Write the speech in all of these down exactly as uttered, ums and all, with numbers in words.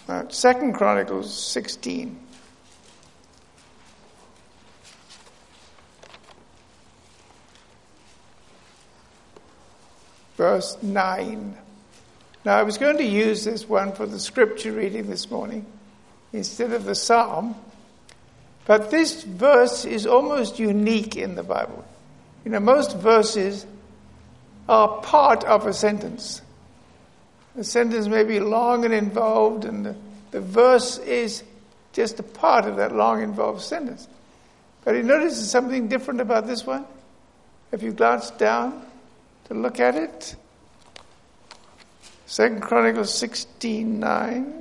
Uh, Second Chronicles sixteen. Verse nine. Now, I was going to use this one for the scripture reading this morning instead of the psalm, but this verse is almost unique in the Bible. You know, most verses are part of a sentence. The sentence may be long and involved, and the, the verse is just a part of that long, involved sentence. But you notice something different about this one? If you glance down to look at it, Second Chronicles sixteen nine.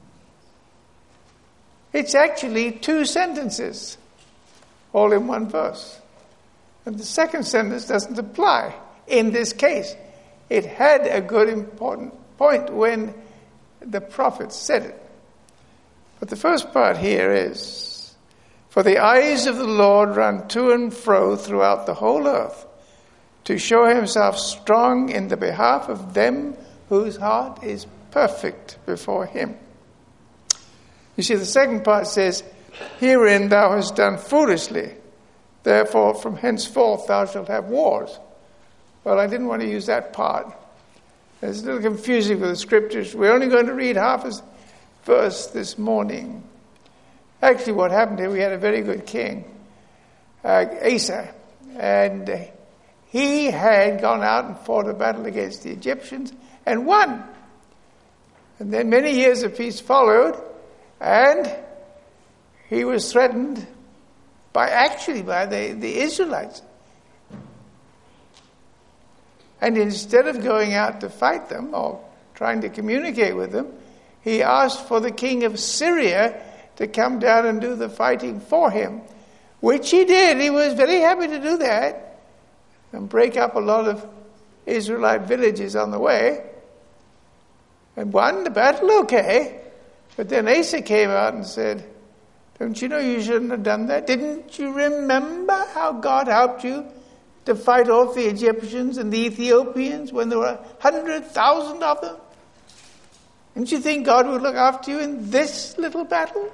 It's actually two sentences, all in one verse. And the second sentence doesn't apply in this case. It had a good, important point when the prophet said it. But the first part here is, for the eyes of the Lord run to and fro throughout the whole earth, to show himself strong in the behalf of them whose heart is perfect before him. You see, the second part says, herein thou hast done foolishly, therefore from henceforth thou shalt have wars. Well, I didn't want to use that part. It's a little confusing with the scriptures. We're only going to read half a verse this morning. Actually, what happened here, we had a very good king, uh, Asa, and uh, he had gone out and fought a battle against the Egyptians and won. And then many years of peace followed, and he was threatened by, actually, by the, the Israelites. And instead of going out to fight them or trying to communicate with them, he asked for the king of Syria to come down and do the fighting for him, which he did. He was very happy to do that and break up a lot of Israelite villages on the way. And won the battle, okay. But then Asa came out and said, don't you know you shouldn't have done that? Didn't you remember how God helped you to fight off the Egyptians and the Ethiopians when there were one hundred thousand of them? Didn't you think God would look after you in this little battle?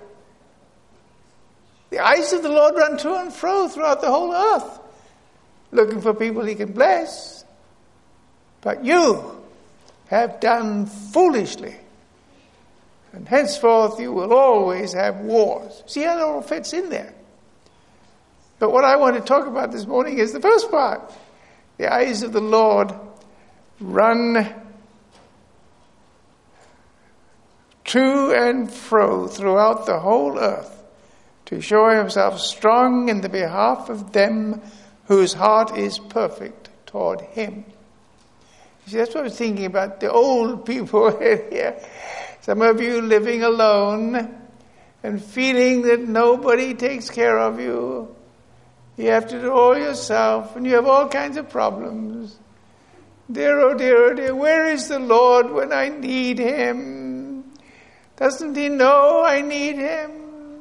The eyes of the Lord run to and fro throughout the whole earth, looking for people he can bless. But you have done foolishly, and henceforth you will always have wars. See how it all fits in there? But what I want to talk about this morning is the first part. The eyes of the Lord run to and fro throughout the whole earth to show himself strong in the behalf of them whose heart is perfect toward him. You see, that's what I was thinking about, the old people here. Some of you living alone and feeling that nobody takes care of you. You have to do all yourself, and you have all kinds of problems. Dear, oh dear, oh dear, where is the Lord when I need him? Doesn't he know I need him?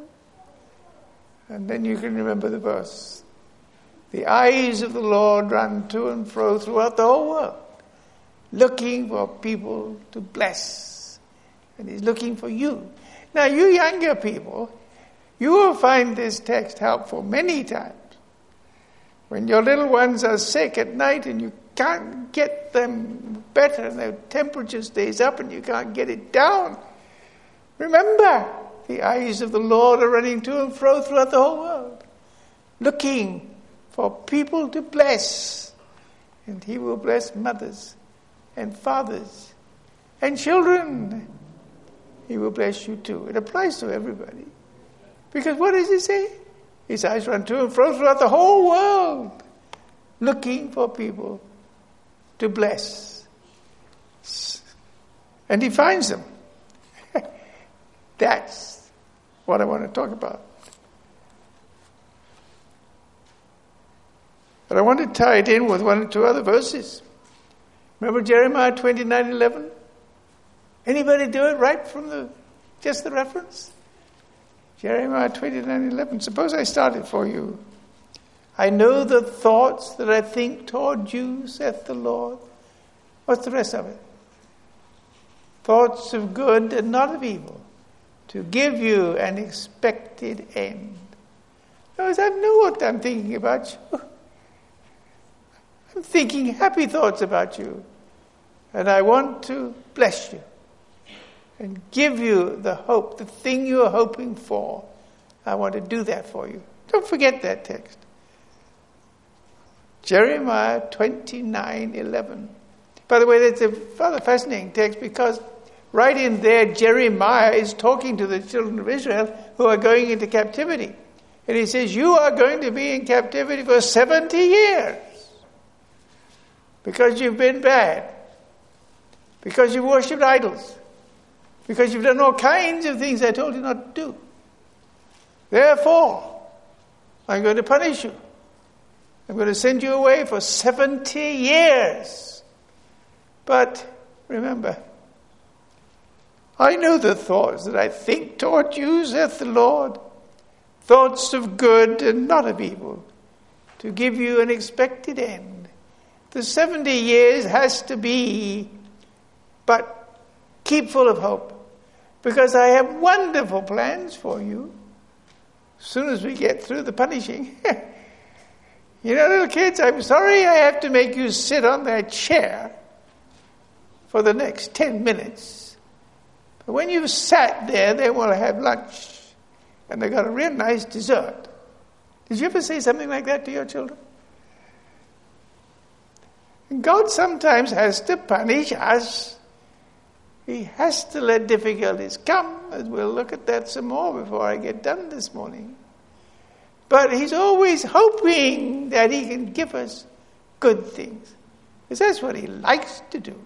And then you can remember the verse. The eyes of the Lord run to and fro throughout the whole world, looking for people to bless. And he's looking for you. Now, you younger people, you will find this text helpful many times. When your little ones are sick at night and you can't get them better and their temperature stays up and you can't get it down, remember, the eyes of the Lord are running to and fro throughout the whole world, looking for people to bless. And he will bless mothers and fathers and children. He will bless you too. It applies to everybody. Because what does he say? His eyes run to and fro throughout the whole world, looking for people to bless. And he finds them. That's what I want to talk about. But I want to tie it in with one or two other verses. Remember Jeremiah twenty-nine eleven? Anybody do it right from the just the reference? Jeremiah twenty-nine eleven. Suppose I start it for you. I know the thoughts that I think toward you, saith the Lord. What's the rest of it? Thoughts of good and not of evil, to give you an expected end. Notice I know what I'm thinking about you. I'm thinking happy thoughts about you. And I want to bless you and give you the hope, the thing you're hoping for. I want to do that for you. Don't forget that text. Jeremiah twenty-nine eleven. By the way, that's a rather fascinating text because right in there, Jeremiah is talking to the children of Israel who are going into captivity. And he says, you are going to be in captivity for seventy years because you've been bad, because you've worshipped idols, because you've done all kinds of things I told you not to do. Therefore, I'm going to punish you. I'm going to send you away for seventy years. But remember, I know the thoughts that I think toward you, saith the Lord, thoughts of good and not of evil, to give you an expected end. The seventy years has to be, but keep full of hope, because I have wonderful plans for you. As soon as we get through the punishing. You know, little kids, I'm sorry I have to make you sit on that chair for the next ten minutes. But when you've sat there, then we'll have lunch. And they got a real nice dessert. Did you ever say something like that to your children? And God sometimes has to punish us. He has to let difficulties come, and we'll look at that some more before I get done this morning. But he's always hoping that he can give us good things, because that's what he likes to do.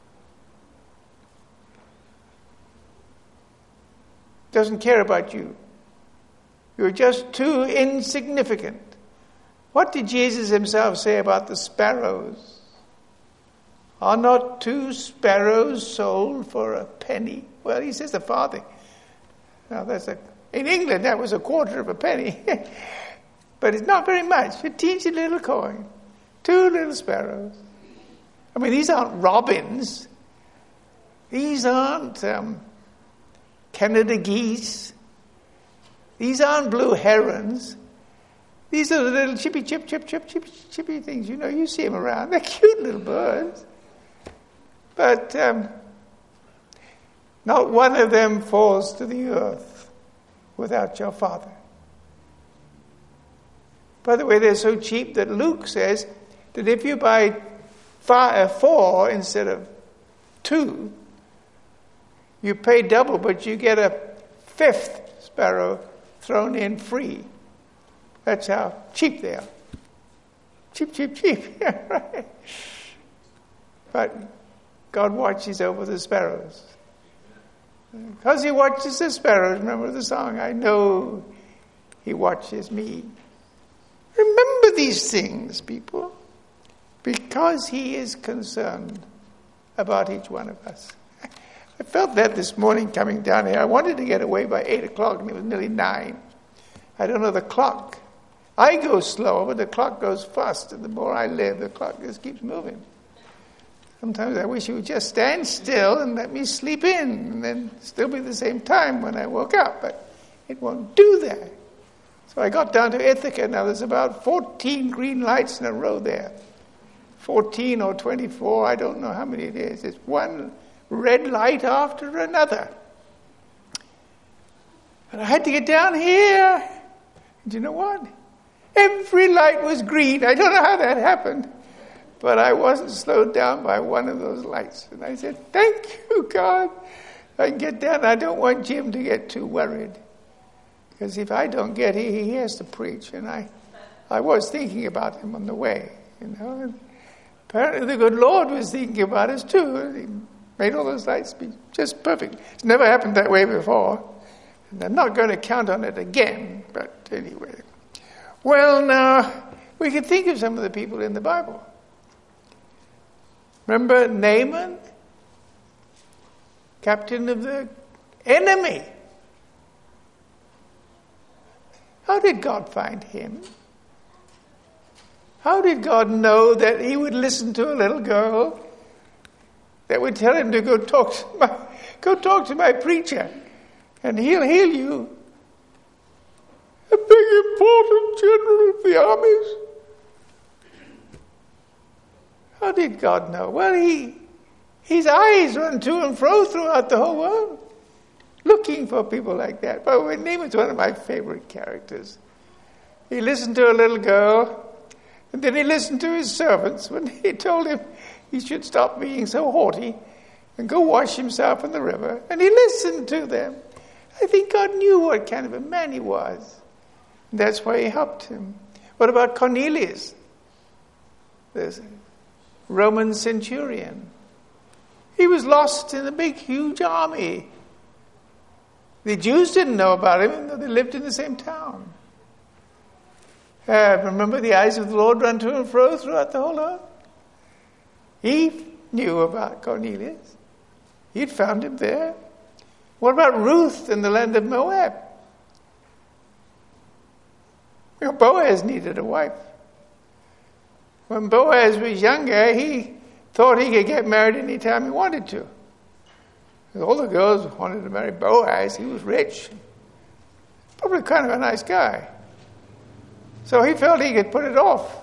Doesn't care about you. You're just too insignificant. What did Jesus himself say about the sparrows? Are not two sparrows sold for a penny? Well, he says a farthing. Now, that's a, in England, that was a quarter of a penny. But it's not very much. A teensy little coin. Two little sparrows. I mean, these aren't robins. These aren't um, Canada geese. These aren't blue herons. These are the little chippy, chip, chip, chip, chip, chippy things. You know, you see them around. They're cute little birds. But um, not one of them falls to the earth without your Father. By the way, they're so cheap that Luke says that if you buy five, four instead of two, you pay double, but you get a fifth sparrow thrown in free. That's how cheap they are. Cheap, cheap, cheap. Right. But God watches over the sparrows. Because he watches the sparrows, remember the song, I know he watches me. Remember these things, people, because he is concerned about each one of us. I felt that this morning coming down here. I wanted to get away by eight o'clock, and it was nearly nine. I don't know the clock. I go slow, but the clock goes fast, and the more I live, the clock just keeps moving. Sometimes I wish it would just stand still and let me sleep in, and then still be the same time when I woke up, but it won't do that. So I got down to Ithaca. Now there's about fourteen green lights in a row there. fourteen or twenty-four, I don't know how many it is. It's one red light after another. And I had to get down here. And you know what? Every light was green. I don't know how that happened. But I wasn't slowed down by one of those lights. And I said, thank you, God. I can get down. I don't want Jim to get too worried. Because if I don't get here, he has to preach. And I, I was thinking about him on the way. You know. And apparently the good Lord was thinking about us too. He made all those lights be just perfect. It's never happened that way before. And I'm not going to count on it again. But anyway. Well, now, we can think of some of the people in the Bible. Remember Naaman? Captain of the enemy. How did God find him? How did God know that he would listen to a little girl that would tell him to go talk to my, go talk to my preacher? and he'll heal you. A big important general of the armies. How did God know? Well, he, his eyes run to and fro throughout the whole world, looking for people like that. But Naaman's one of my favorite characters. He listened to a little girl, and then he listened to his servants when he told him he should stop being so haughty and go wash himself in the river. And he listened to them. I think God knew what kind of a man he was. And that's why he helped him. What about Cornelius, the Roman centurion? He was lost in a big, huge army. The Jews didn't know about him, even though they lived in the same town. Uh, remember, the eyes of the Lord run to and fro throughout the whole earth? He knew about Cornelius. He'd found him there. What about Ruth in the land of Moab? You know, Boaz needed a wife. When Boaz was younger, he thought he could get married any time he wanted to. All the girls wanted to marry Boaz. He was rich. Probably kind of a nice guy. So he felt he could put it off.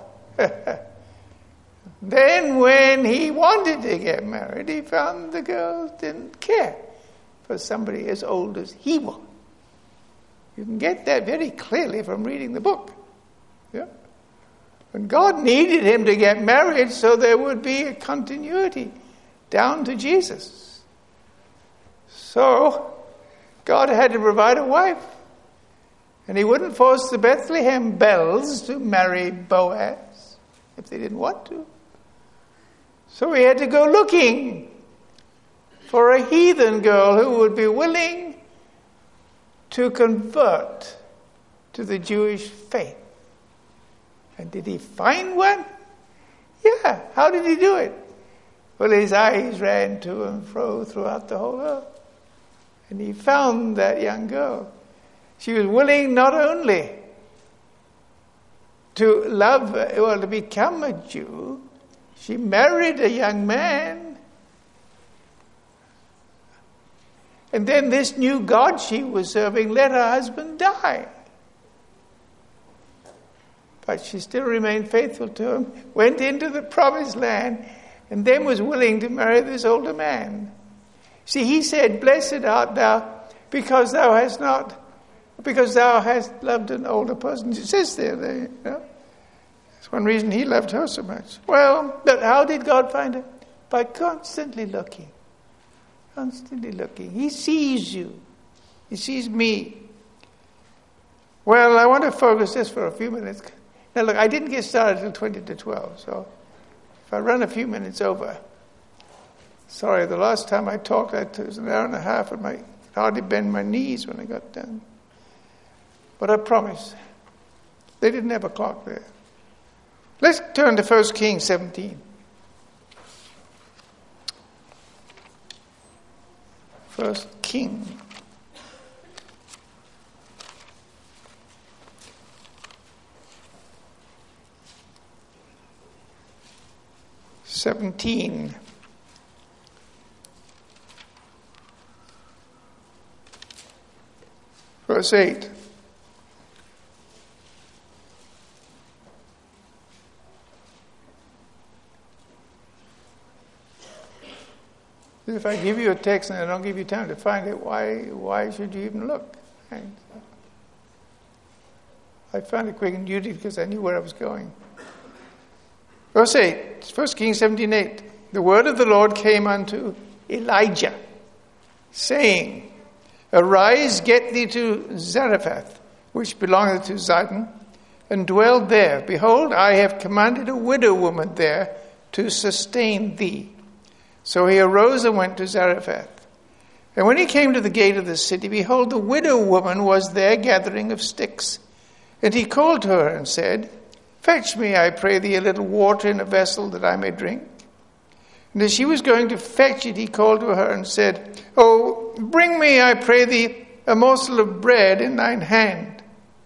Then when he wanted to get married, he found the girls didn't care for somebody as old as he was. You can get that very clearly from reading the book. Yeah. And God needed him to get married so there would be a continuity down to Jesus. So God had to provide a wife. And he wouldn't force the Bethlehem Bells to marry Boaz if they didn't want to. So he had to go looking for a heathen girl who would be willing to convert to the Jewish faith. And did he find one? Yeah. How did he do it? Well, his eyes ran to and fro throughout the whole earth. And he found that young girl. She was willing not only to love, well, to become a Jew, she married a young man. And then this new God she was serving let her husband die. But she still remained faithful to him, went into the promised land, and then was willing to marry this older man. See, he said, "Blessed art thou, because thou hast not, because thou hast loved an older person." It says there, there you know. That's one reason he loved her so much. Well, but how did God find her? By constantly looking. Constantly looking. He sees you. He sees me. Well, I want to focus just for a few minutes. Now look, I didn't get started until twenty to twelve, so if I run a few minutes over, sorry, the last time I talked, it was an hour and a half, and I hardly bend my knees when I got done. But I promise, they didn't have a clock there. Let's turn to First Kings seventeen. First King. seventeen. Verse eight. If I give you a text and I don't give you time to find it, why why should you even look? And I found it quick and duty because I knew where I was going. Verse eight, First Kings seventeen eight. The word of the Lord came unto Elijah, saying, Arise, get thee to Zarephath, which belongeth to Zidon, and dwell there. Behold, I have commanded a widow woman there to sustain thee. So he arose and went to Zarephath. And when he came to the gate of the city, behold, the widow woman was there gathering of sticks. And he called to her and said, Fetch me, I pray thee, a little water in a vessel that I may drink. And as she was going to fetch it, he called to her and said, Oh, bring me, I pray thee, a morsel of bread in thine hand.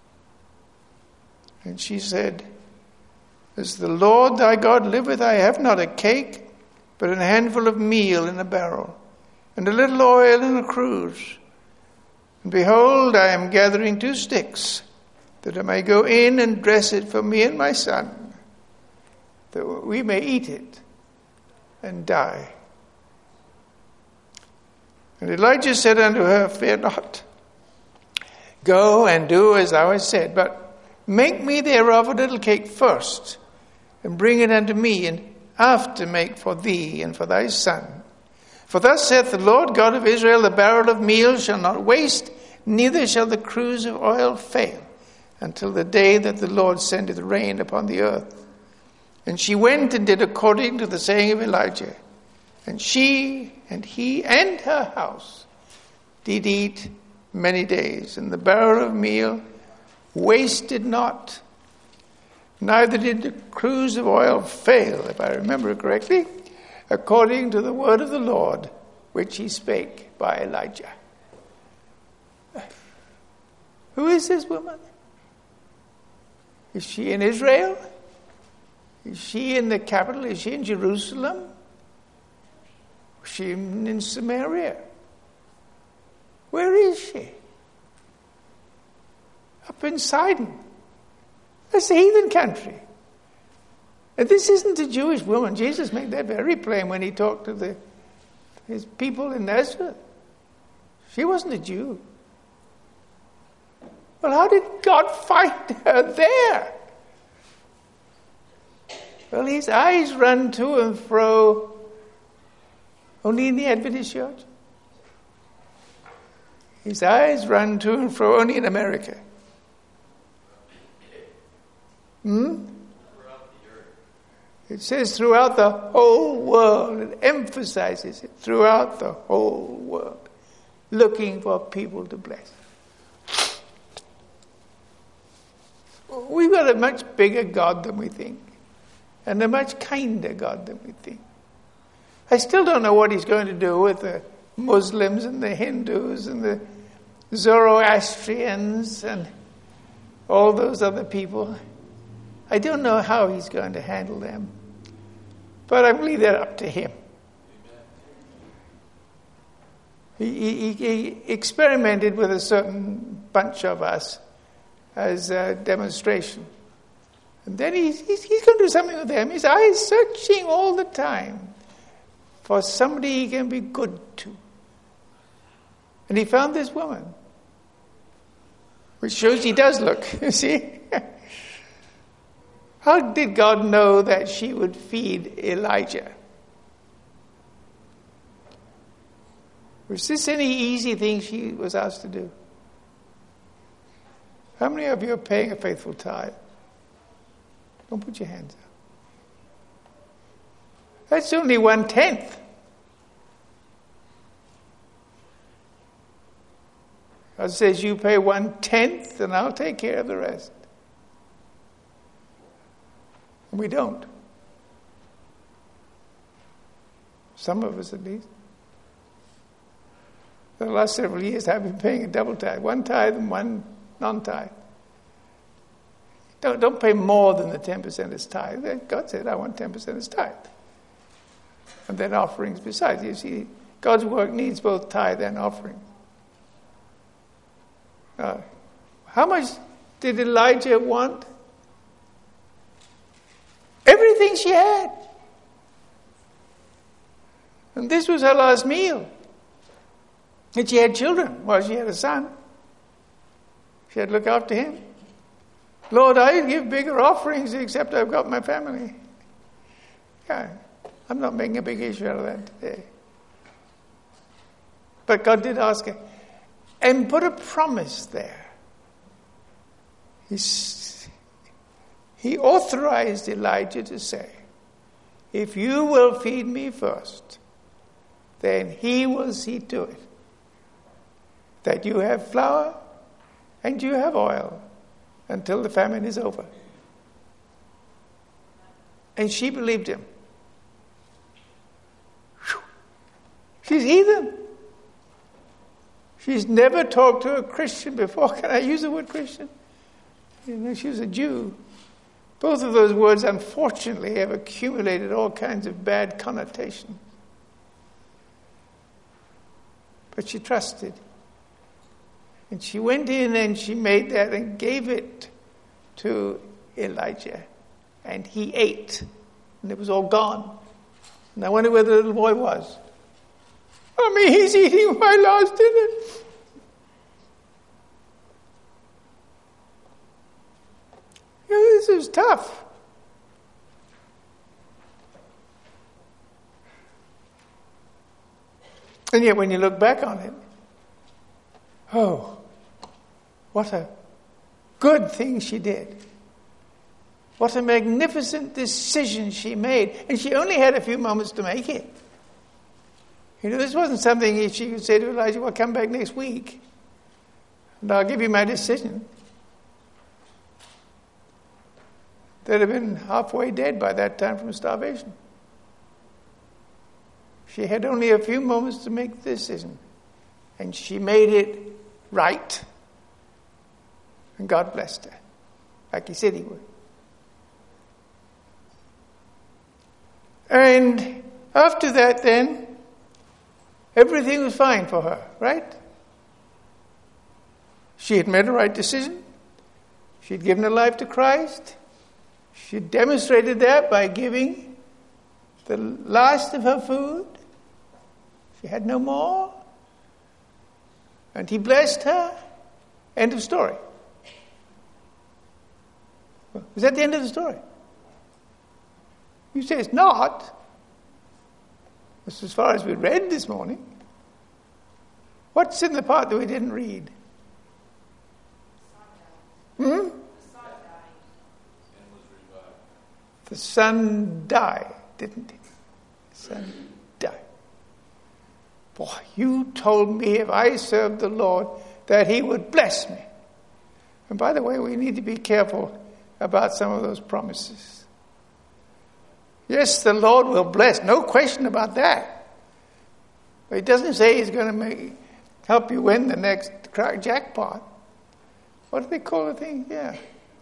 And she said, As the Lord thy God liveth, I have not a cake, but a handful of meal in a barrel, and a little oil in a cruse. And behold, I am gathering two sticks, that I may go in and dress it for me and my son, that we may eat it and die. And Elijah said unto her, Fear not. Go and do as thou hast said, but make me thereof a little cake first, and bring it unto me, and after make for thee and for thy son. For thus saith the Lord God of Israel, the barrel of meal shall not waste, neither shall the cruse of oil fail, until the day that the Lord sendeth rain upon the earth. And she went and did according to the saying of Elijah. And she and he and her house did eat many days, and the barrel of meal wasted not, neither did the cruse of oil fail, if I remember correctly, according to the word of the Lord, which he spake by Elijah. Who is this woman? Is she in Israel? Is she in the capital? Is she in Jerusalem? Is she in Samaria? Where is she? Up in Sidon. That's a heathen country. And this isn't a Jewish woman. Jesus made that very plain when he talked to the, his people in Nazareth. She wasn't a Jew. Well, how did God find her there? Well, his eyes run to and fro only in the Adventist church. His eyes run to and fro only in America. Hmm? It says throughout the whole world. It emphasizes it throughout the whole world. Looking for people to bless. We've got a much bigger God than we think. And a much kinder God than we think. I still don't know what he's going to do with the Muslims and the Hindus and the Zoroastrians and all those other people. I don't know how he's going to handle them. But I believe that up to him. He, he, he experimented with a certain bunch of us as a demonstration. And then he's, he's, he's going to do something with them. His eyes searching all the time for somebody he can be good to. And he found this woman, which shows he does look, you see. How did God know that she would feed Elijah? Was this any easy thing she was asked to do? How many of you are paying a faithful tithe? Don't put your hands up. That's only one-tenth. God says you pay one-tenth and I'll take care of the rest. And we don't. Some of us at least. For the last several years I've been paying a double tithe. One tithe and one non-tithe. Don't, don't pay more than the ten percent as tithe. God said, I want ten percent as tithe. And then offerings besides. You see, God's work needs both tithe and offering. Uh, how much did Elijah want? Everything she had. And this was her last meal. And she had children. Well, she had a son. She had to look after him. Lord, I give bigger offerings except I've got my family. Yeah, I'm not making a big issue out of that today. But God did ask her. And put a promise there. He's, he authorized Elijah to say, if you will feed me first, then he will see to it that you have flour and you have oil until the famine is over. And she believed him. Whew. She's heathen. She's never talked to a Christian before. Can I use the word Christian? You know, she was a Jew. Both of those words, unfortunately, have accumulated all kinds of bad connotations. But she trusted. And she went in and she made that and gave it to Elijah. And he ate. And it was all gone. And I wonder where the little boy was. I mean, he's eating my last dinner. You know, this is tough. And yet when you look back on it, oh, what a good thing she did. What a magnificent decision she made. And she only had a few moments to make it. You know, this wasn't something she could say to Elijah, well, come back next week and I'll give you my decision. They'd have been halfway dead by that time from starvation. She had only a few moments to make the decision. And she made it right. And God blessed her, like he said he would. And after that then, everything was fine for her, right? She had made the right decision. She had given her life to Christ. She demonstrated that by giving the last of her food. She had no more. And he blessed her. End of story. Is that the end of the story? You say it's not. That's as far as we read this morning. What's in the part that we didn't read? Hmm? The son died, didn't he? The son died. Boy, you told me if I served the Lord that he would bless me. And by the way, we need to be careful about some of those promises. Yes, the Lord will bless, no question about that. But it doesn't say he's going to make, help you win the next jackpot. What do they call the thing? Yeah.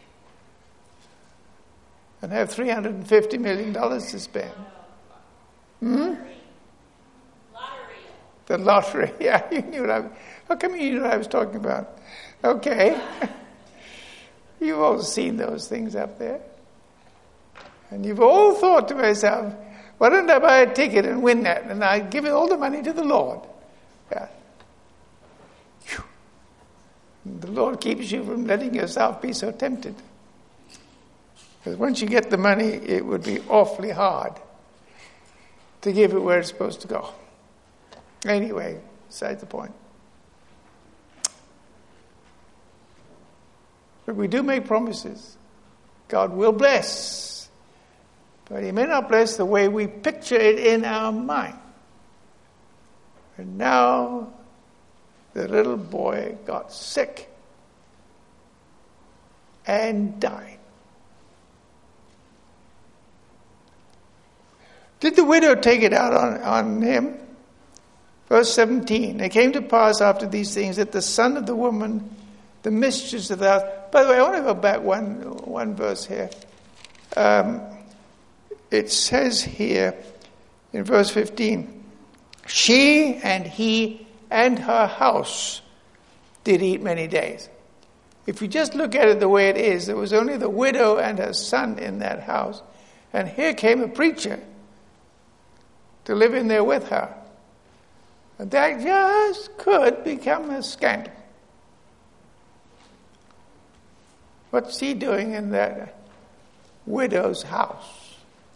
And have three hundred fifty million dollars to spend. Hmm? Lottery. The lottery. Yeah, you knew what I was, how come you knew what I was talking about? Okay. You've all seen those things up there. And you've all thought to yourself, why don't I buy a ticket and win that? And I give all the money to the Lord. Yeah. The Lord keeps you from letting yourself be so tempted. Because once you get the money, it would be awfully hard to give it where it's supposed to go. Anyway, besides the point. But we do make promises. God will bless. But he may not bless the way we picture it in our mind. And now the little boy got sick and died. Did the widow take it out on, on him? Verse seventeen. It came to pass after these things that the son of the woman, the mistress of the house. By the way, I want to go back one one verse here. Um, it says here in verse fifteen, she and he and her house did eat many days. If you just look at it the way it is, there was only the widow and her son in that house. And here came a preacher to live in there with her. And that just could become a scandal. What's he doing in that widow's house?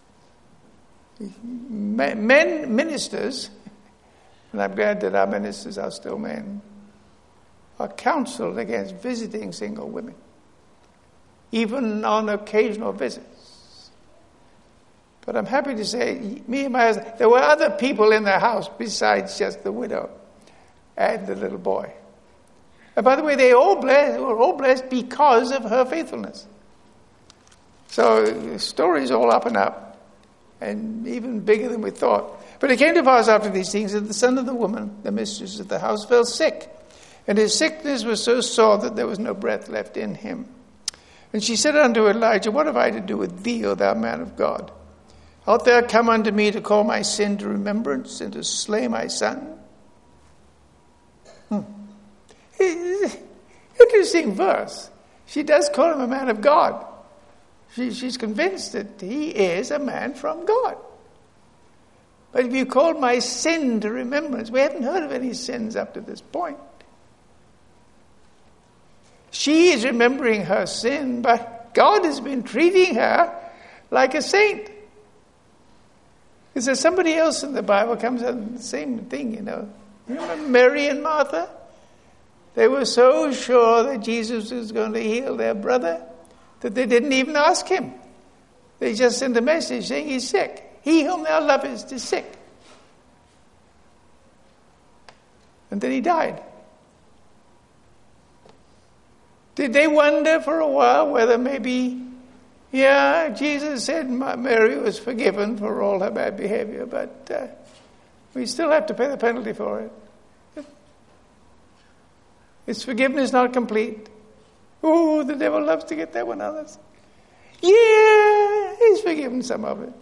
Men, ministers, and I'm glad that our ministers are still men, are counseled against visiting single women, even on occasional visits. But I'm happy to say, me and my husband, there were other people in the house besides just the widow and the little boy. And by the way, they all blessed, were all blessed because of her faithfulness. So the story's all up and up, and even bigger than we thought. But it came to pass after these things that the son of the woman, the mistress of the house, fell sick. And his sickness was so sore that there was no breath left in him. And she said unto Elijah, what have I to do with thee, O thou man of God? Art thou come unto me to call my sin to remembrance and to slay my son? Hmm. interesting verse. She does call him a man of God. She, she's convinced that he is a man from God. But if you call my sin to remembrance, we haven't heard of any sins up to this point. She is remembering her sin, but God has been treating her like a saint. Is there somebody else in the Bible comes out the same thing, you know? You remember Mary and Martha? They were so sure that Jesus was going to heal their brother that they didn't even ask him. They just sent a message saying he's sick. He whom thou lovest is sick. And then he died. Did they wonder for a while whether maybe, yeah, Jesus said Mary was forgiven for all her bad behavior, but uh, we still have to pay the penalty for it. Is forgiveness not complete? Oh, the devil loves to get that one on us. Yeah, he's forgiven some of it.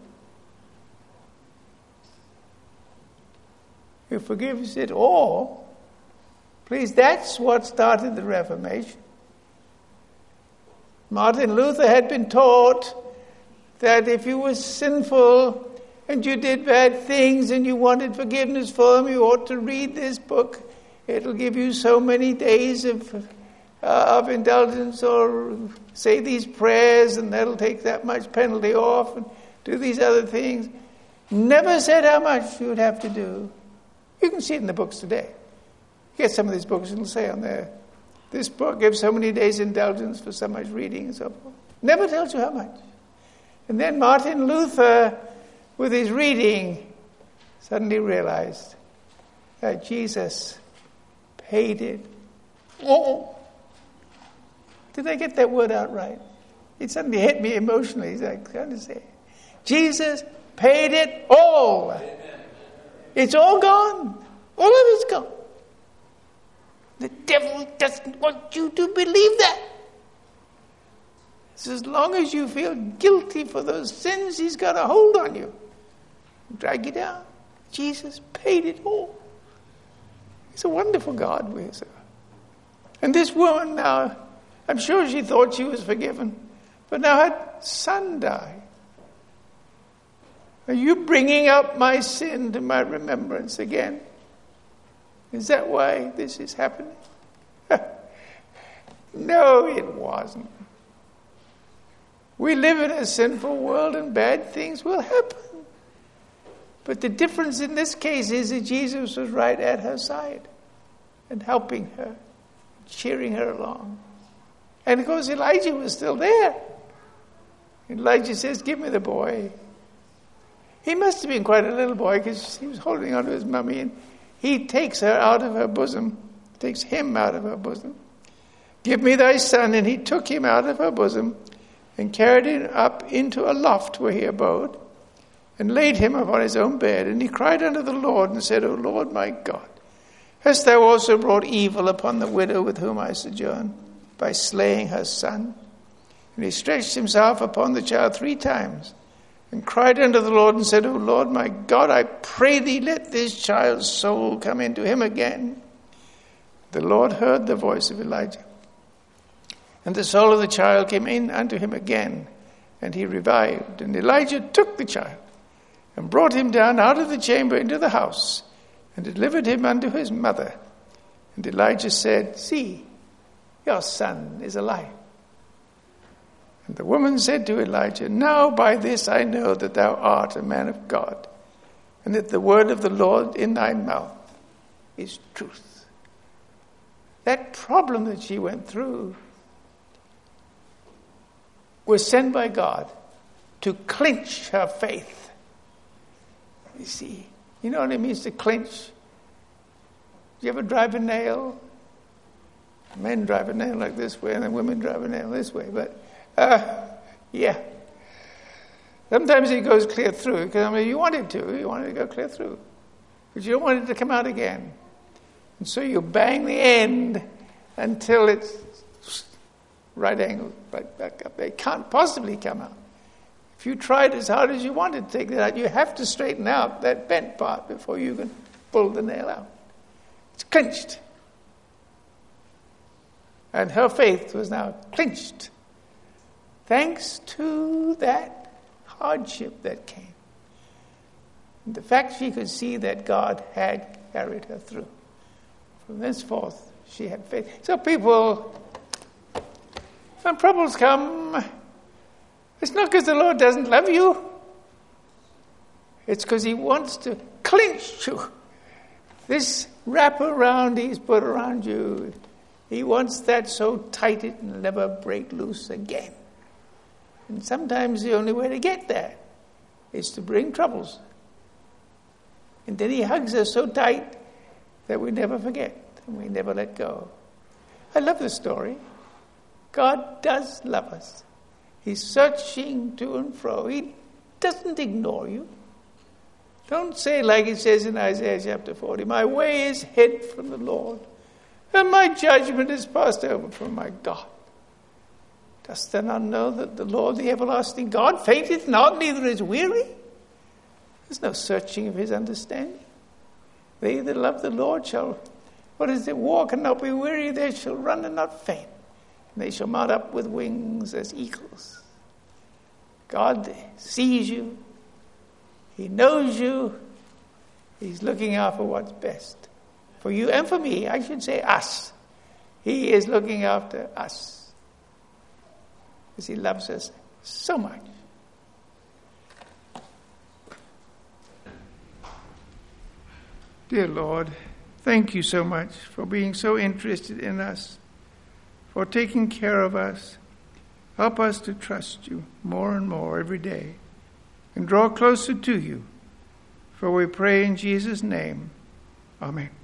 He forgives it all. Please, that's what started the Reformation. Martin Luther had been taught that if you were sinful and you did bad things and you wanted forgiveness for them, you ought to read this book. It'll give you so many days of, uh, of indulgence, or say these prayers and that'll take that much penalty off, and do these other things. Never said how much you would have to do. You can see it in the books today. You get some of these books and it'll say on there, this book gives so many days indulgence for so much reading and so forth. Never tells you how much. And then Martin Luther, with his reading, suddenly realized that Jesus paid it all. Did I get that word out right? It suddenly hit me emotionally. He's like, trying to say, Jesus paid it all. Amen. It's all gone. All of it's gone. The devil doesn't want you to believe that. So as long as you feel guilty for those sins, he's got a hold on you. Drag you down. Jesus paid it all. He's a wonderful God we serve. And this woman now, I'm sure she thought she was forgiven, but now her son died. Are you bringing up my sin to my remembrance again? Is that why this is happening? No, it wasn't. We live in a sinful world and bad things will happen. But the difference in this case is that Jesus was right at her side and helping her, cheering her along. And of course Elijah was still there. Elijah says, give me the boy. He must have been quite a little boy because he was holding on to his mummy, and he takes her out of her bosom, takes him out of her bosom. Give me thy son. And he took him out of her bosom and carried him up into a loft where he abode and laid him upon his own bed. And he cried unto the Lord and said, O Lord my God, hast thou also brought evil upon the widow with whom I sojourn by slaying her son? And he stretched himself upon the child three times and cried unto the Lord and said, O Lord my God, I pray thee, let this child's soul come into him again. The Lord heard the voice of Elijah. And the soul of the child came in unto him again, and he revived. And Elijah took the child and brought him down out of the chamber into the house and delivered him unto his mother. And Elijah said, see, your son is alive. And the woman said to Elijah, now by this I know that thou art a man of God, and that the word of the Lord in thy mouth is truth. That problem that she went through was sent by God to clinch her faith. You see, you know what it means to clinch? Do you ever drive a nail? Men drive a nail like this way, and then women drive a nail this way, but Uh, yeah. Sometimes it goes clear through, because I mean, you want it to. You want it to go clear through. But you don't want it to come out again. And so you bang the end until it's right angle, right back up. It can't possibly come out. If you tried as hard as you wanted to take that out, you have to straighten out that bent part before you can pull the nail out. It's clinched. And her faith was now clinched, thanks to that hardship that came. And the fact she could see that God had carried her through. From thenceforth, she had faith. So people, when troubles come, it's not because the Lord doesn't love you. It's because he wants to clinch you. This wrap around he's put around you, he wants that so tight it will never break loose again. And sometimes the only way to get that is to bring troubles. And then he hugs us so tight that we never forget and we never let go. I love this story. God does love us. He's searching to and fro. He doesn't ignore you. Don't say like it says in Isaiah chapter forty, my way is hid from the Lord, and my judgment is passed over from my God. Dost thou not know that the Lord, the everlasting God, fainteth not, neither is weary? There's no searching of his understanding. They that love the Lord shall, what is it, walk and not be weary, they shall run and not faint. And they shall mount up with wings as eagles. God sees you. He knows you. He's looking out for what's best. For you and for me, I should say us. He is looking after us. Because he loves us so much. Dear Lord, thank you so much for being so interested in us, for taking care of us. Help us to trust you more and more every day and draw closer to you. For we pray in Jesus' name. Amen.